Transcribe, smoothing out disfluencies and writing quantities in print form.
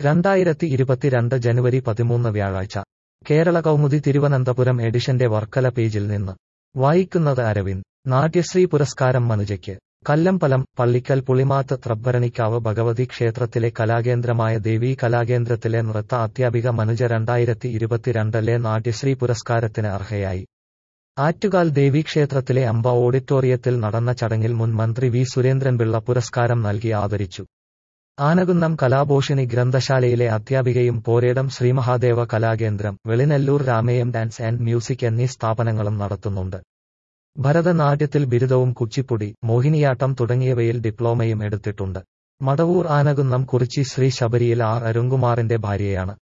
2022 ജനുവരി 13 വ്യാഴാഴ്ച കേരള കൗമുദി തിരുവനന്തപുരം എഡിഷന്റെ വർക്കല പേജിൽ നിന്ന് വായിക്കുന്നത് അരവിന്ദ്. നാട്യശ്രീ പുരസ്കാരം മനുജയ്ക്ക്. കല്ലമ്പലം, പള്ളിക്കൽ പുളിമാത്ത് ത്രഭരണിക്കാവ് ഭഗവതി ക്ഷേത്രത്തിലെ കലാകേന്ദ്രമായ ദേവീ കലാകേന്ദ്രത്തിലെ നൃത്ത അധ്യാപിക മനുജ 2022 നാട്യശ്രീ പുരസ്കാരത്തിന് അർഹയായി. ആറ്റുകാൽ ദേവീക്ഷേത്രത്തിലെ അംബ ഓഡിറ്റോറിയത്തിൽ നടന്ന ചടങ്ങിൽ മുൻ മന്ത്രി വി സുരേന്ദ്രൻപിള്ള പുരസ്കാരം നൽകി ആദരിച്ചു. ആനകുന്നം കലാപോഷിണി ഗ്രന്ഥശാലയിലെ അധ്യാപികയും Poredam Sreemahadeva Kalakendram, Velinalloor Rameyam dance and music എന്നീ സ്ഥാപനങ്ങളും നടത്തുന്നുണ്ട്. ഭരതനാട്യത്തിൽ ബിരുദവും കുച്ചിപ്പുടി, മോഹിനിയാട്ടം തുടങ്ങിയവയിൽ ഡിപ്ലോമയും എടുത്തിട്ടുണ്ട്. മടവൂർ ആനകുന്നം കുറിച്ചി ശ്രീ ശബരിയിൽ ആർ. അരുൺകുമാറിന്റെ ഭാര്യയാണ്.